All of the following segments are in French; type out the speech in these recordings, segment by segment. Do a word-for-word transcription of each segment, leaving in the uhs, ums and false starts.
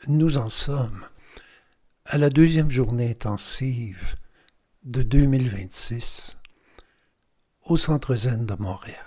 Nous en sommes à la deuxième journée intensive de deux mille vingt-six au Centre Zen de Montréal.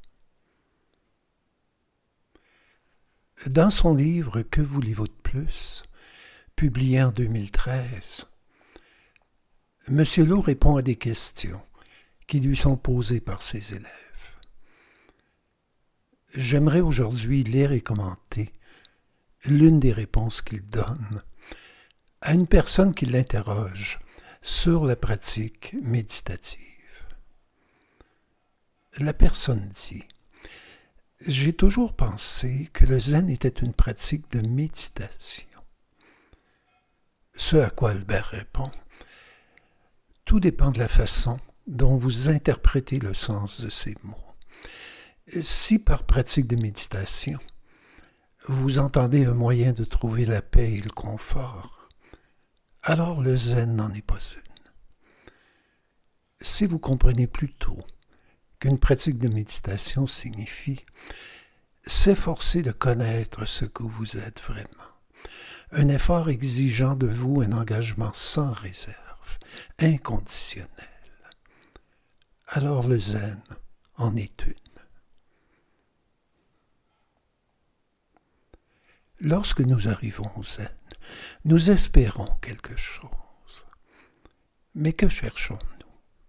Dans son livre « Que voulez-vous de plus ?», publié en deux mille treize, M. Lowe répond à des questions qui lui sont posées par ses élèves. J'aimerais aujourd'hui lire et commenter l'une des réponses qu'il donne à une personne qui l'interroge sur la pratique méditative. La personne dit « J'ai toujours pensé que le zen était une pratique de méditation. » Ce à quoi Albert répond « Tout dépend de la façon dont vous interprétez le sens de ces mots. Si par pratique de méditation, vous entendez un moyen de trouver la paix et le confort, alors le zen n'en est pas une. Si vous comprenez plutôt qu'une pratique de méditation signifie s'efforcer de connaître ce que vous êtes vraiment, un effort exigeant de vous un engagement sans réserve, inconditionnel, alors le zen en est une. Lorsque nous arrivons au zen, nous espérons quelque chose. Mais que cherchons-nous?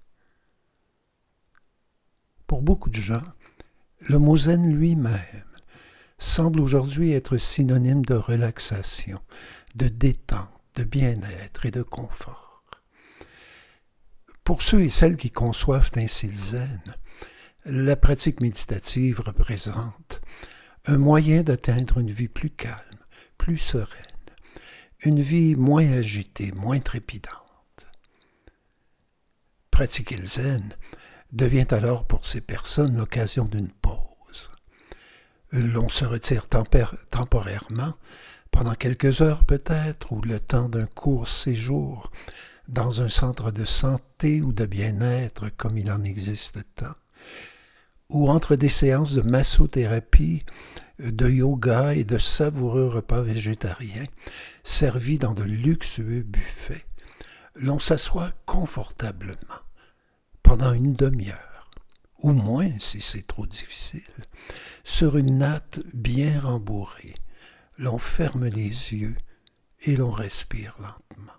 Pour beaucoup de gens, le mot zen lui-même semble aujourd'hui être synonyme de relaxation, de détente, de bien-être et de confort. Pour ceux et celles qui conçoivent ainsi le zen, la pratique méditative représente un moyen d'atteindre une vie plus calme, plus sereine, une vie moins agitée, moins trépidante. Pratiquer le zen devient alors pour ces personnes l'occasion d'une pause. L'on se retire tempér- temporairement, pendant quelques heures peut-être, ou le temps d'un court séjour dans un centre de santé ou de bien-être comme il en existe tant, ou entre des séances de massothérapie, de yoga et de savoureux repas végétariens servis dans de luxueux buffets, l'on s'assoit confortablement pendant une demi-heure, ou moins si c'est trop difficile, sur une natte bien rembourrée. L'on ferme les yeux et l'on respire lentement.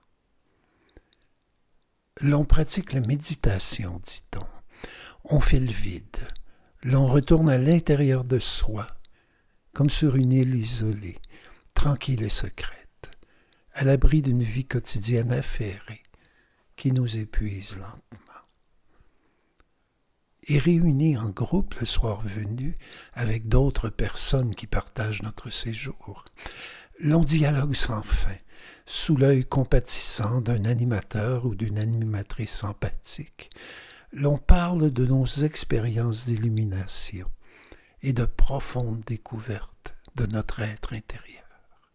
L'on pratique la méditation, dit-on. On fait le vide. L'on retourne à l'intérieur de soi, comme sur une île isolée, tranquille et secrète, à l'abri d'une vie quotidienne affairée qui nous épuise lentement. Et réunis en groupe le soir venu, avec d'autres personnes qui partagent notre séjour, l'on dialogue sans fin, sous l'œil compatissant d'un animateur ou d'une animatrice empathique. L'on parle de nos expériences d'illumination et de profondes découvertes de notre être intérieur.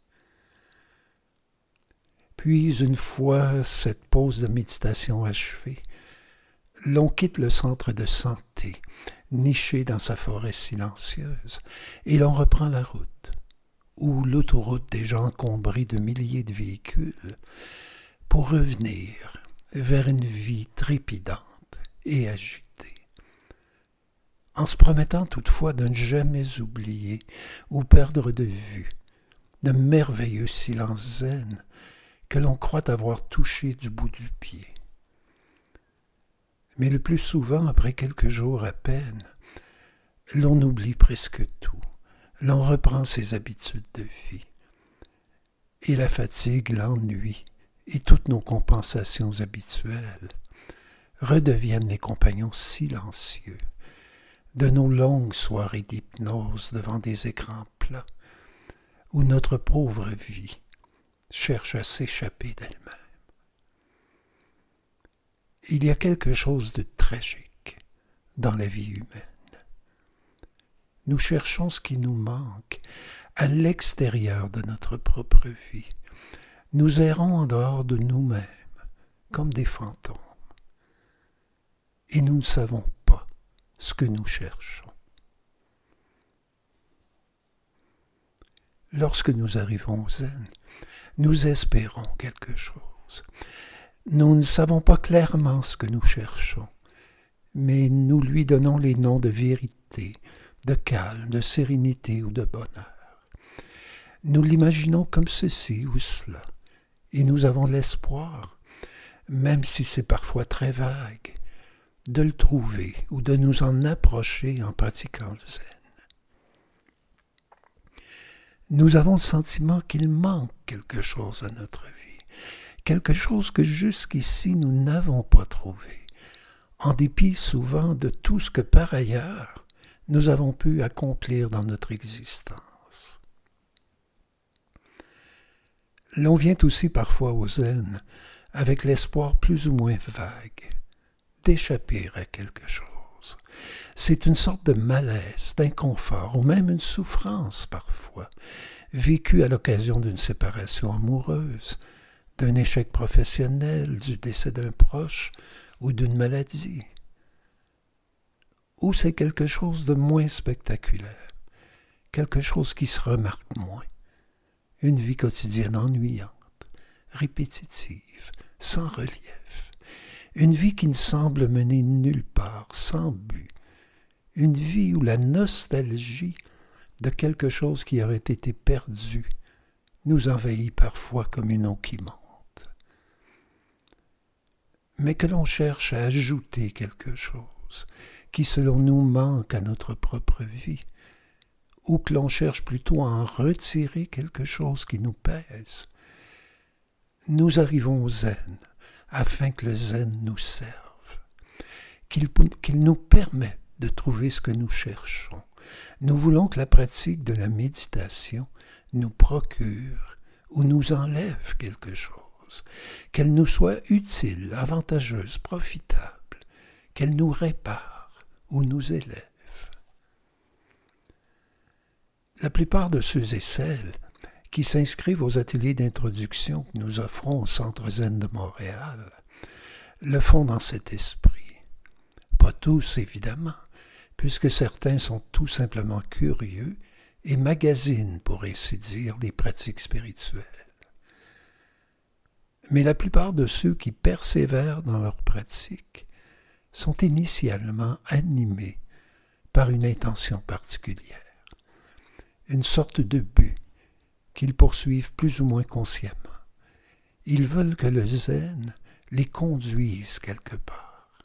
Puis, une fois cette pause de méditation achevée, l'on quitte le centre de santé, niché dans sa forêt silencieuse, et l'on reprend la route, ou l'autoroute déjà encombrée de milliers de véhicules, pour revenir vers une vie trépidante et agitée. En se promettant toutefois de ne jamais oublier ou perdre de vue de merveilleux silences zen que l'on croit avoir touchés du bout du pied. Mais le plus souvent, après quelques jours à peine, l'on oublie presque tout. L'on reprend ses habitudes de vie. Et la fatigue, l'ennui et toutes nos compensations habituelles redeviennent les compagnons silencieux de nos longues soirées d'hypnose devant des écrans plats, où notre pauvre vie cherche à s'échapper d'elle-même. Il y a quelque chose de tragique dans la vie humaine. Nous cherchons ce qui nous manque à l'extérieur de notre propre vie. Nous errons en dehors de nous-mêmes, comme des fantômes. Et nous ne savons pas ce que nous cherchons. Lorsque nous arrivons au zen, nous espérons quelque chose. Nous ne savons pas clairement ce que nous cherchons, mais nous lui donnons les noms de vérité, de calme, de sérénité ou de bonheur. Nous l'imaginons comme ceci ou cela, et nous avons l'espoir, même si c'est parfois très vague, de le trouver ou de nous en approcher en pratiquant le zen. Nous avons le sentiment qu'il manque quelque chose à notre vie, quelque chose que jusqu'ici nous n'avons pas trouvé, en dépit souvent de tout ce que par ailleurs nous avons pu accomplir dans notre existence. L'on vient aussi parfois au zen avec l'espoir plus ou moins vague d'échapper à quelque chose. C'est une sorte de malaise, d'inconfort ou même une souffrance parfois, vécue à l'occasion d'une séparation amoureuse, d'un échec professionnel, du décès d'un proche ou d'une maladie. Ou c'est quelque chose de moins spectaculaire, quelque chose qui se remarque moins, une vie quotidienne ennuyante, répétitive, sans relief, une vie qui ne semble mener nulle part, sans but, une vie où la nostalgie de quelque chose qui aurait été perdu nous envahit parfois comme une eau qui monte. Mais que l'on cherche à ajouter quelque chose qui selon nous manque à notre propre vie, ou que l'on cherche plutôt à en retirer quelque chose qui nous pèse, nous arrivons au zen afin que le zen nous serve, qu'il, qu'il nous permette de trouver ce que nous cherchons. Nous voulons que la pratique de la méditation nous procure ou nous enlève quelque chose, qu'elle nous soit utile, avantageuse, profitable, qu'elle nous répare ou nous élève. La plupart de ceux et celles qui s'inscrivent aux ateliers d'introduction que nous offrons au Centre Zen de Montréal le font dans cet esprit. Pas tous, évidemment, puisque certains sont tout simplement curieux et magasinent, pour ainsi dire, des pratiques spirituelles. Mais la plupart de ceux qui persévèrent dans leur pratique sont initialement animés par une intention particulière, une sorte de but qu'ils poursuivent plus ou moins consciemment. Ils veulent que le zen les conduise quelque part.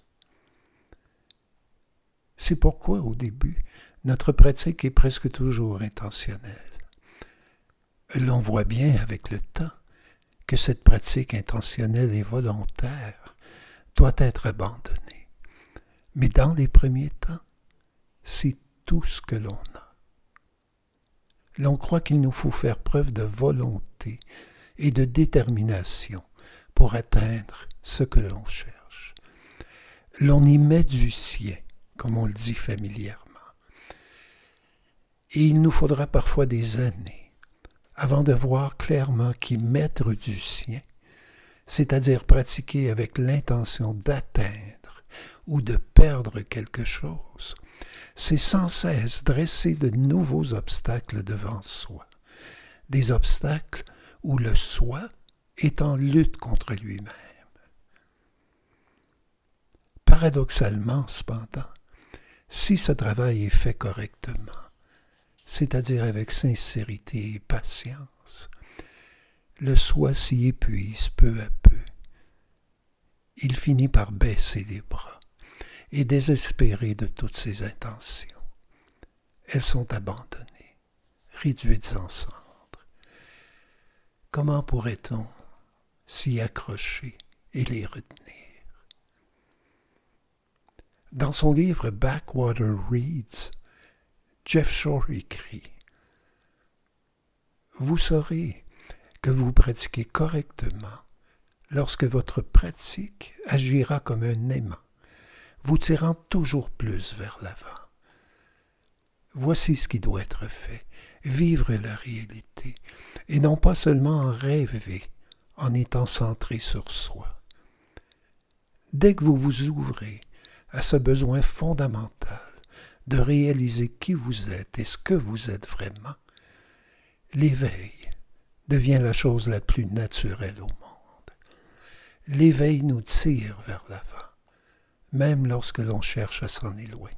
C'est pourquoi, au début, notre pratique est presque toujours intentionnelle. L'on voit bien avec le temps que cette pratique intentionnelle et volontaire doit être abandonnée. Mais dans les premiers temps, c'est tout ce que l'on a. L'on croit qu'il nous faut faire preuve de volonté et de détermination pour atteindre ce que l'on cherche. L'on y met du sien, comme on le dit familièrement. Et il nous faudra parfois des années avant de voir clairement qu'y mettre du sien, c'est-à-dire pratiquer avec l'intention d'atteindre ou de perdre quelque chose, c'est sans cesse dresser de nouveaux obstacles devant soi, des obstacles où le soi est en lutte contre lui-même. Paradoxalement, cependant, si ce travail est fait correctement, c'est-à-dire avec sincérité et patience, le soi s'y épuise peu à peu. Il finit par baisser les bras et désespérer de toutes ses intentions. Elles sont abandonnées, réduites en cendres. Comment pourrait-on s'y accrocher et les retenir? Dans son livre Backwater Reads, Jeff Shore écrit « Vous saurez que vous pratiquez correctement lorsque votre pratique agira comme un aimant, vous tirant toujours plus vers l'avant. Voici ce qui doit être fait, vivre la réalité, et non pas seulement en rêver en étant centré sur soi. Dès que vous vous ouvrez à ce besoin fondamental de réaliser qui vous êtes et ce que vous êtes vraiment, L'éveil devient la chose la plus naturelle au monde. L'éveil nous tire vers l'avant, même lorsque l'on cherche à s'en éloigner.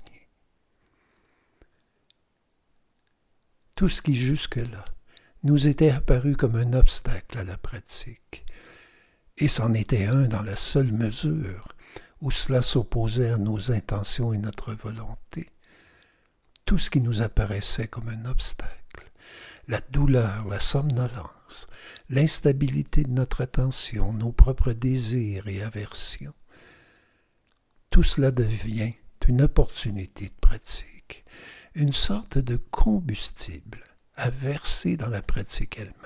Tout ce qui jusque-là nous était apparu comme un obstacle à la pratique, et c'en était un dans la seule mesure où cela s'opposait à nos intentions et notre volonté. Tout ce qui nous apparaissait comme un obstacle, la douleur, la somnolence, l'instabilité de notre attention, nos propres désirs et aversions, tout cela devient une opportunité de pratique, une sorte de combustible à verser dans la pratique elle-même.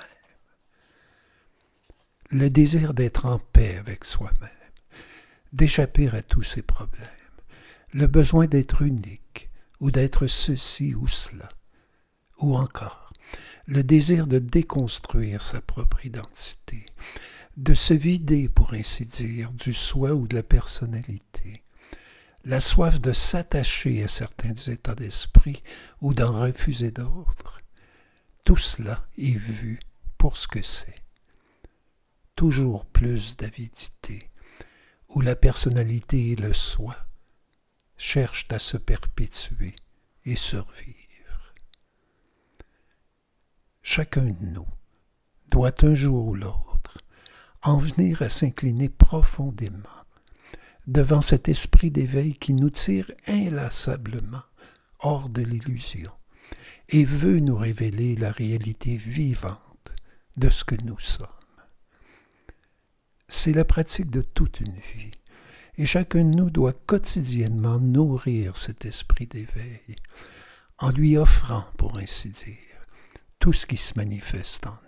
Le désir d'être en paix avec soi-même, d'échapper à tous ces problèmes, le besoin d'être unique ou d'être ceci ou cela, ou encore le désir de déconstruire sa propre identité, de se vider, pour ainsi dire, du soi ou de la personnalité, la soif de s'attacher à certains états d'esprit ou d'en refuser d'autres, tout cela est vu pour ce que c'est. Toujours plus d'avidité, où la personnalité et le soi cherchent à se perpétuer et survivre. Chacun de nous doit un jour ou l'autre en venir à s'incliner profondément devant cet esprit d'éveil qui nous tire inlassablement hors de l'illusion et veut nous révéler la réalité vivante de ce que nous sommes. C'est la pratique de toute une vie, et chacun de nous doit quotidiennement nourrir cet esprit d'éveil, en lui offrant, pour ainsi dire, tout ce qui se manifeste en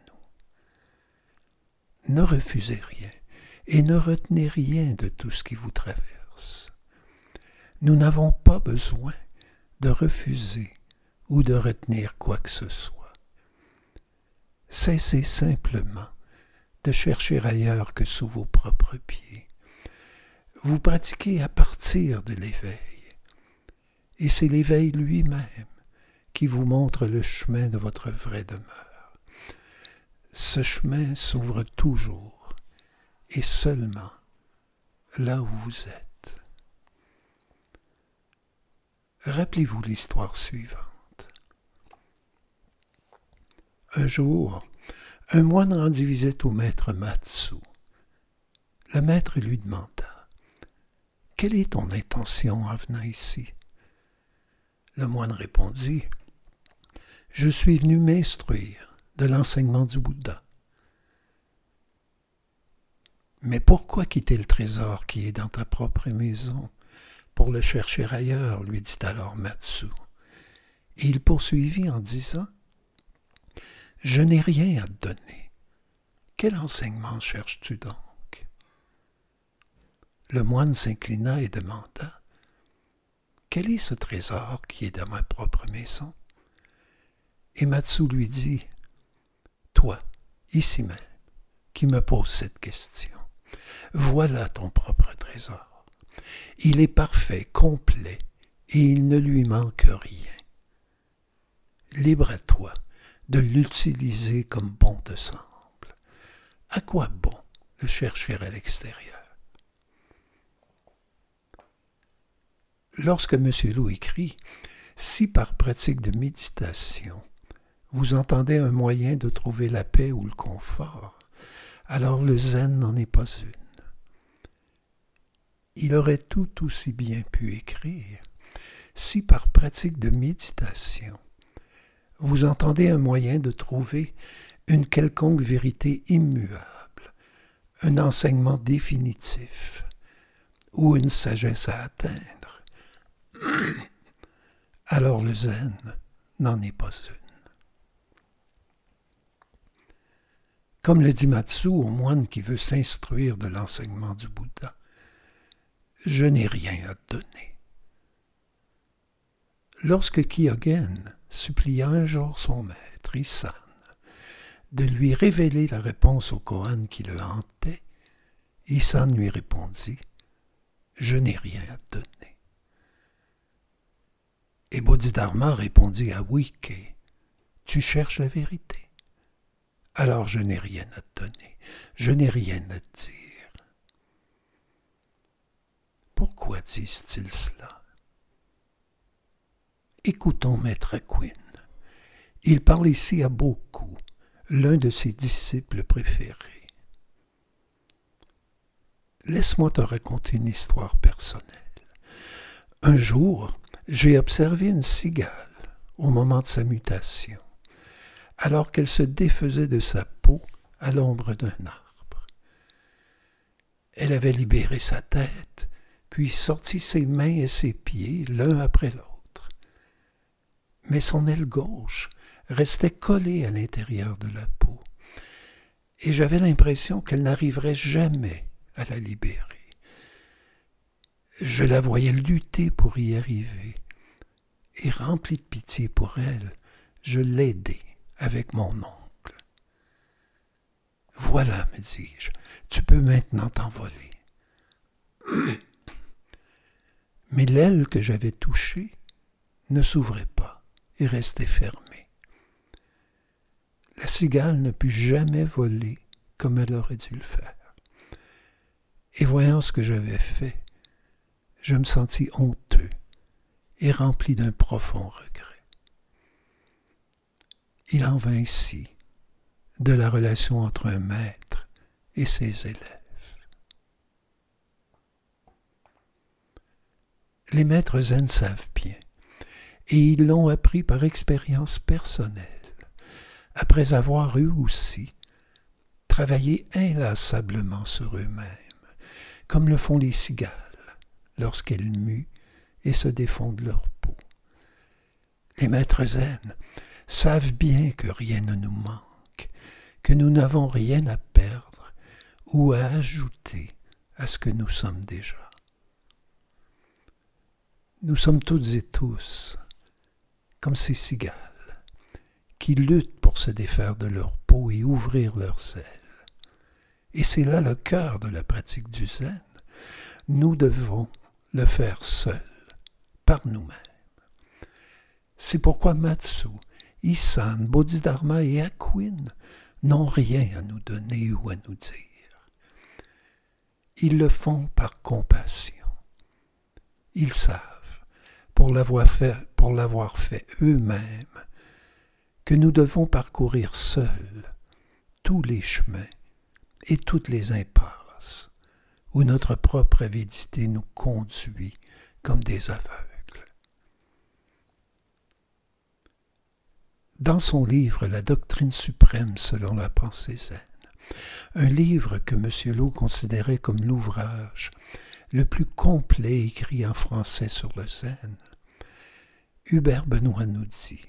nous. Ne refusez rien, et ne retenez rien de tout ce qui vous traverse. Nous n'avons pas besoin de refuser ou de retenir quoi que ce soit. Cessez simplement de chercher ailleurs que sous vos propres pieds. Vous pratiquez à partir de l'éveil, et c'est l'éveil lui-même qui vous montre le chemin de votre vraie demeure. Ce chemin s'ouvre toujours, et seulement là où vous êtes. Rappelez-vous l'histoire suivante. Un jour, un moine rendit visite au maître Matsu. Le maître lui demanda « Quelle est ton intention en venant ici ?» Le moine répondit « Je suis venu m'instruire de l'enseignement du Bouddha. » « Mais pourquoi quitter le trésor qui est dans ta propre maison pour le chercher ailleurs ?» lui dit alors Matsu. Et il poursuivit en disant « Je n'ai rien à te donner. Quel enseignement cherches-tu donc ?» Le moine s'inclina et demanda « Quel est ce trésor qui est dans ma propre maison ?» Et Matsu lui dit « Toi, ici même, qui me poses cette question, voilà ton propre trésor. Il est parfait, complet, et il ne lui manque rien. Libre à toi de l'utiliser comme bon te semble. À quoi bon le chercher à l'extérieur? » Lorsque M. Lou écrit « Si par pratique de méditation, vous entendez un moyen de trouver la paix ou le confort, alors le zen n'en est pas une. » Il aurait tout aussi bien pu écrire « Si par pratique de méditation, vous entendez un moyen de trouver une quelconque vérité immuable, un enseignement définitif ou une sagesse à atteindre, alors le zen n'en est pas une. » Comme le dit Matsu au moine qui veut s'instruire de l'enseignement du Bouddha, « Je n'ai rien à te donner. » Lorsque Kyogen supplia un jour son maître, Isan, de lui révéler la réponse au koan qui le hantait, Isan lui répondit « Je n'ai rien à te donner. » Et Bodhidharma répondit à Wike « Tu cherches la vérité. alors je n'ai rien à te donner, je n'ai rien à te dire. Pourquoi disent-ils cela? Écoutons Maître Quinn. Il parle ici à beaucoup, l'un de ses disciples préférés. Laisse-moi te raconter une histoire personnelle. Un jour, j'ai observé une cigale au moment de sa mutation, alors qu'elle se défaisait de sa peau à l'ombre d'un arbre. Elle avait libéré sa tête, puis sorti ses mains et ses pieds l'un après l'autre. Mais son aile gauche restait collée à l'intérieur de la peau, et j'avais l'impression qu'elle n'arriverait jamais à la libérer. Je la voyais lutter pour y arriver, et rempli de pitié pour elle, je l'aidai avec mon oncle. « Voilà, me dis-je, tu peux maintenant t'envoler. » Mais l'aile que j'avais touchée ne s'ouvrait pas et restait fermée. La cigale ne put jamais voler comme elle aurait dû le faire. Et voyant ce que j'avais fait, je me sentis honteux et rempli d'un profond regret. Il en va ainsi de la relation entre un maître et ses élèves. Les maîtres zen savent bien, et ils l'ont appris par expérience personnelle, après avoir eux aussi travaillé inlassablement sur eux-mêmes, comme le font les cigales lorsqu'elles muent et se défont de leur peau. Les maîtres zen savent bien que rien ne nous manque, que nous n'avons rien à perdre ou à ajouter à ce que nous sommes déjà. Nous sommes toutes et tous comme ces cigales qui luttent pour se défaire de leur peau et ouvrir leurs ailes. Et c'est là le cœur de la pratique du zen. Nous devons le faire seuls, par nous-mêmes. C'est pourquoi Matsu, Isan, Bodhidharma et Hakuin n'ont rien à nous donner ou à nous dire. Ils le font par compassion. Ils savent, pour l'avoir fait, pour l'avoir fait eux-mêmes, que nous devons parcourir seuls tous les chemins et toutes les impasses où notre propre avidité nous conduit comme des aveugles. Dans son livre « La doctrine suprême selon la pensée zen », un livre que M. Lo considérait comme l'ouvrage le plus complet écrit en français sur le zen, Hubert Benoît nous dit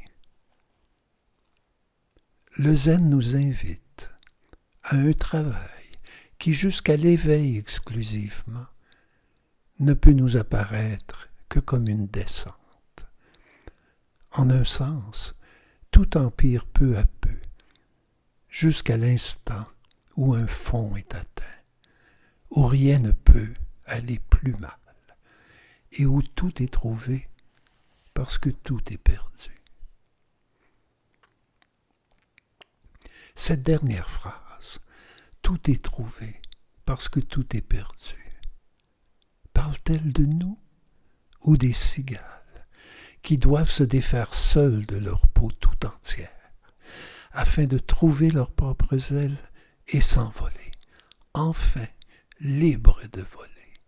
« Le zen nous invite à un travail qui, jusqu'à l'éveil exclusivement, ne peut nous apparaître que comme une descente. En un sens, tout empire peu à peu, jusqu'à l'instant où un fond est atteint, où rien ne peut aller plus mal, et où tout est trouvé parce que tout est perdu. » Cette dernière phrase, « tout est trouvé parce que tout est perdu », parle-t-elle de nous ou des cigales qui doivent se défaire seules de leur peau tout entière afin de trouver leurs propres ailes et s'envoler, enfin libres de voler?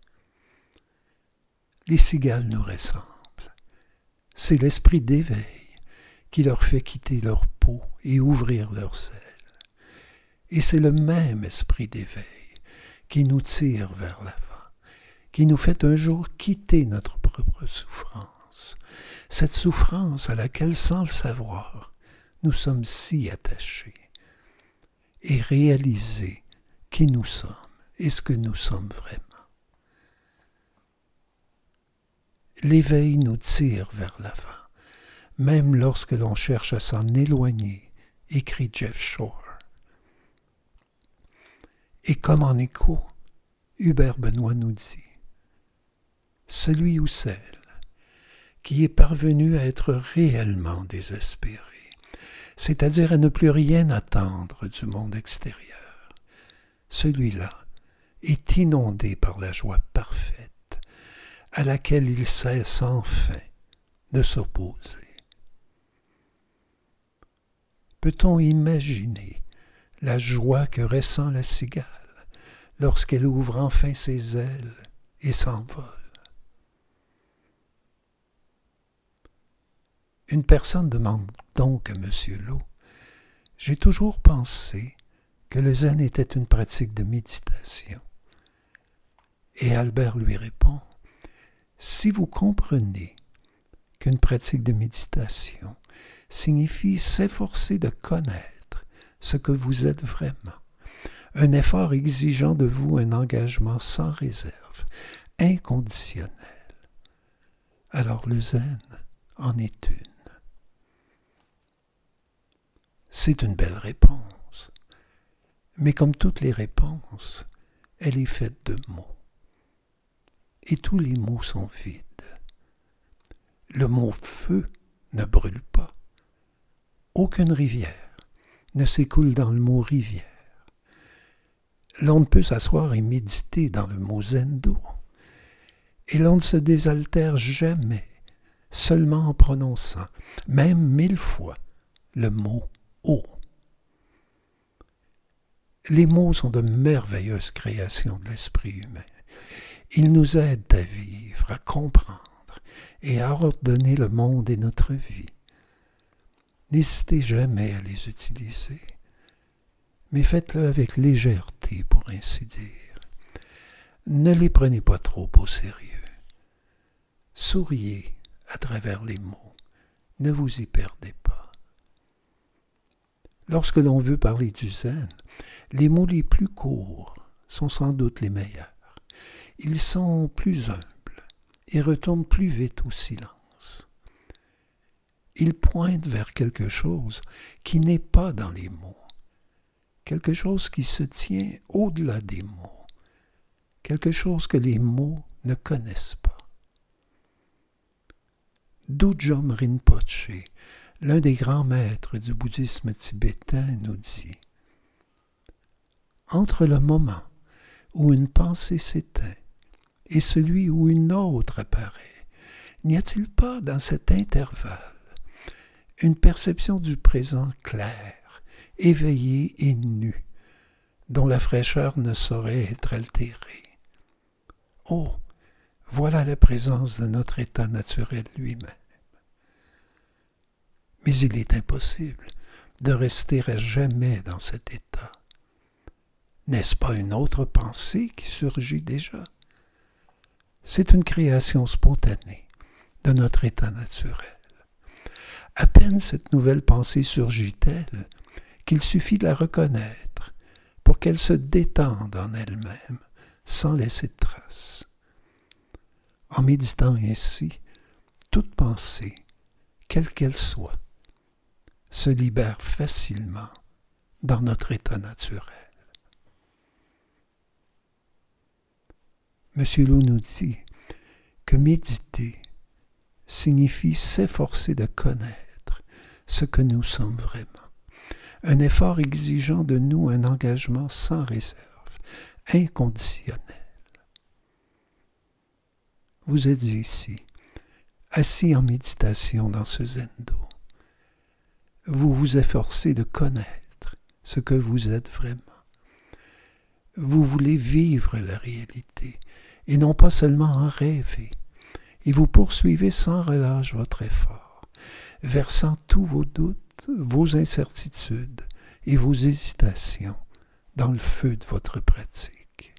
Les cigales nous ressemblent. C'est l'esprit d'éveil qui leur fait quitter leur peau et ouvrir leurs ailes. Et c'est le même esprit d'éveil qui nous tire vers l'avant, qui nous fait un jour quitter notre propre souffrance, cette souffrance à laquelle, sans le savoir, nous sommes si attachés, et réaliser qui nous sommes et ce que nous sommes vraiment. L'éveil nous tire vers l'avant, même lorsque l'on cherche à s'en éloigner, écrit Jeff Shore. Et comme en écho, Hubert Benoît nous dit « Celui ou celle qui est parvenu à être réellement désespéré, c'est-à-dire à ne plus rien attendre du monde extérieur. Celui-là est inondé par la joie parfaite, à laquelle il cesse enfin de s'opposer. Peut-on imaginer la joie que ressent la cigale lorsqu'elle ouvre enfin ses ailes et s'envole? Une personne demande donc à M. Lo, « J'ai toujours pensé que le zen était une pratique de méditation. » Et Albert lui répond, « Si vous comprenez qu'une pratique de méditation signifie s'efforcer de connaître ce que vous êtes vraiment, un effort exigeant de vous un engagement sans réserve, inconditionnel, alors le zen en est une. » C'est une belle réponse, mais comme toutes les réponses, elle est faite de mots. Et tous les mots sont vides. Le mot feu ne brûle pas. Aucune rivière ne s'écoule dans le mot rivière. L'on ne peut s'asseoir et méditer dans le mot zendo. Et l'on ne se désaltère jamais, seulement en prononçant, même mille fois, le mot eau. Les mots sont de merveilleuses créations de l'esprit humain. Ils nous aident à vivre, à comprendre et à ordonner le monde et notre vie. N'hésitez jamais à les utiliser, mais faites-le avec légèreté, pour ainsi dire. Ne les prenez pas trop au sérieux. Souriez à travers les mots. Ne vous y perdez pas. Lorsque l'on veut parler du zen, les mots les plus courts sont sans doute les meilleurs. Ils sont plus humbles et retournent plus vite au silence. Ils pointent vers quelque chose qui n'est pas dans les mots, quelque chose qui se tient au-delà des mots, quelque chose que les mots ne connaissent pas. Dudjom Rinpoche, l'un des grands maîtres du bouddhisme tibétain, nous dit « Entre le moment où une pensée s'éteint et celui où une autre apparaît, n'y a-t-il pas dans cet intervalle une perception du présent claire, éveillée et nue, dont la fraîcheur ne saurait être altérée? Oh, voilà la présence de notre état naturel lui-même. Mais il est impossible de rester à jamais dans cet état. N'est-ce pas une autre pensée qui surgit déjà? C'est une création spontanée de notre état naturel. À peine cette nouvelle pensée surgit-elle qu'il suffit de la reconnaître pour qu'elle se détende en elle-même sans laisser de traces. En méditant ainsi, toute pensée, quelle qu'elle soit, se libère facilement dans notre état naturel. M. Lo nous dit que méditer signifie s'efforcer de connaître ce que nous sommes vraiment, un effort exigeant de nous un engagement sans réserve, inconditionnel. Vous êtes ici, assis en méditation dans ce zendo. Vous vous efforcez de connaître ce que vous êtes vraiment. Vous voulez vivre la réalité et non pas seulement en rêver. Et vous poursuivez sans relâche votre effort, versant tous vos doutes, vos incertitudes et vos hésitations dans le feu de votre pratique.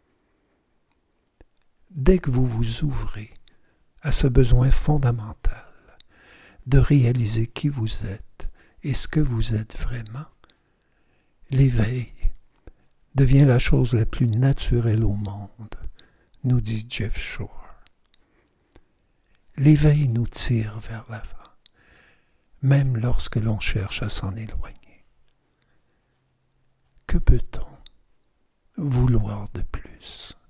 Dès que vous vous ouvrez à ce besoin fondamental de réaliser qui vous êtes et ce que vous êtes vraiment, l'éveil devient la chose la plus naturelle au monde, nous dit Jeff Shore. L'éveil nous tire vers l'avant, même lorsque l'on cherche à s'en éloigner. Que peut-on vouloir de plus?